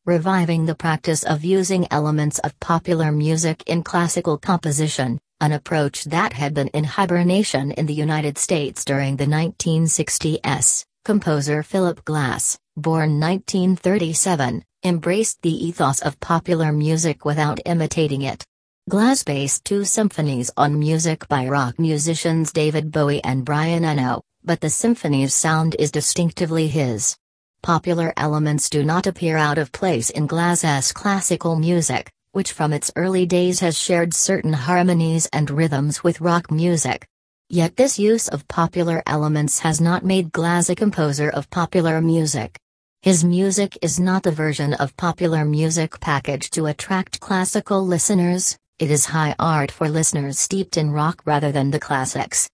reviving the practice of using elements of popular music in classical composition, an approach that had been in hibernation in the United States during the 1960s. Composer Philip Glass, born 1937, embraced the ethos of popular music without imitating it. Glass based two symphonies on music by rock musicians David Bowie and Brian Eno, but the symphony's sound is distinctively his. Popular elements do not appear out of place in Glass's classical music, which from its early days has shared certain harmonies and rhythms with rock music. Yet this use of popular elements has not made Glass a composer of popular music. His music is not a version of popular music packaged to attract classical listeners, it is high art for listeners steeped in rock rather than the classics.